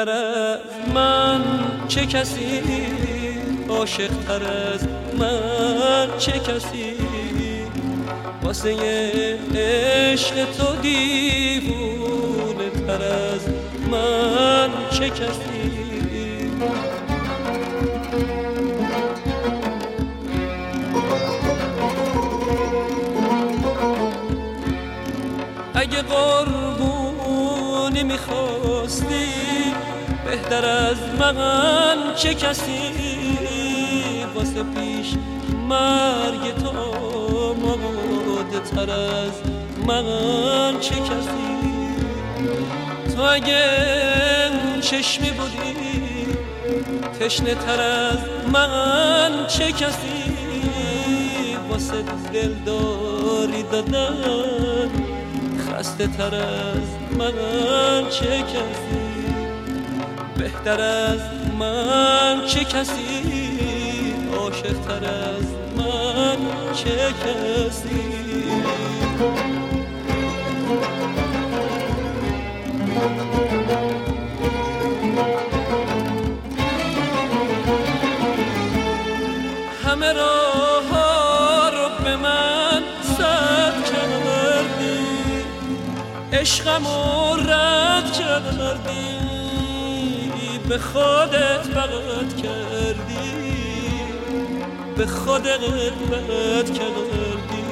بهتر از من چه کسی، عاشق تر از من چه کسی، واسه عشق تو دیوونه تر از من چه کسی. اگه قربونی میخواستی بهتر از من چه کسی، واسه پیش مرگ تو آماده تر از من چه کسی. تو اگه چشمی بودی تشنه تر از من چه کسی، واسه دلداری دادن خسته تر از من چه کسی. بهتر از من چه کسی، عاشق تر از من چه کسی. همه راه ها رو به من سد کردی، عشقمو رد کردی، به خودت بد کردی، به خودت بد کردی.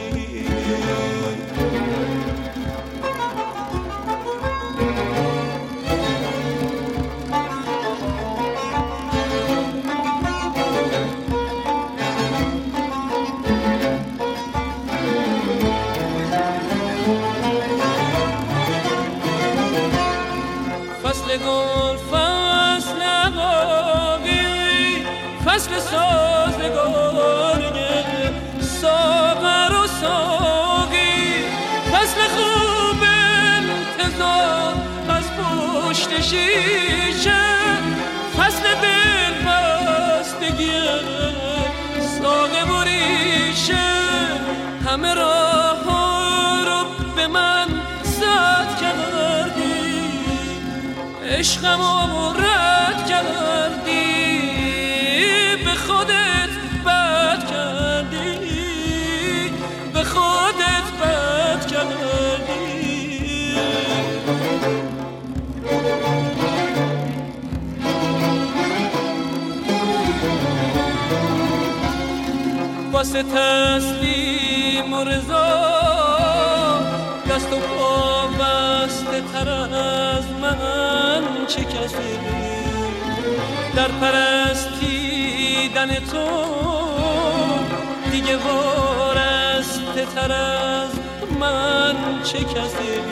فصل گل فصل عقاقی، فصل سازگاری، ساغر و ساقی، فصل خوب انتظار از پشت شیشه، فصل دلبستگی ساقه و ریشه. همه راه ها رو به من سد کردی، عشقمو رد کردی، به خودت بد کردی، به خودت بد کردی. واسه تسلیم و رضا دست و پا بسته تر از من چه کسی، در پرستیدن تو دیگه وارسته تر از من چه کسی.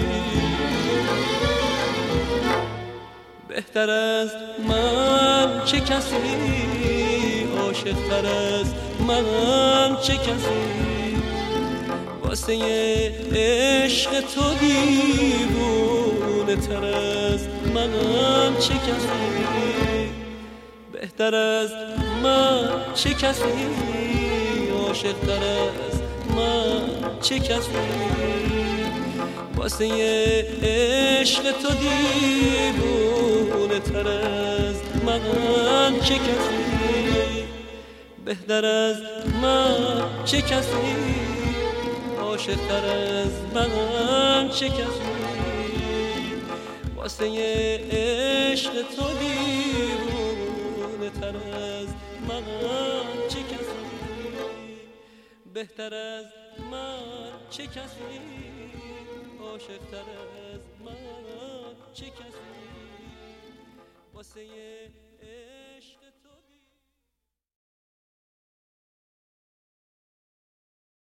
بهتر از من چه کسی، عاشق تر از من چه کسی، واسه عشق تو دیوونه تر از من چه کسی. بهتر از من چه کسی، عاشق تر از من چه کسی، واسه عشق تو دیوونه تر از من چه کسی. بهتر از من چه کسی، عاشق تر از من چه کسی، واسه عشق تو دیوونه تر از من چه کسی. بهتر از من چه کسی، عاشق تر از من چه کسی، واسه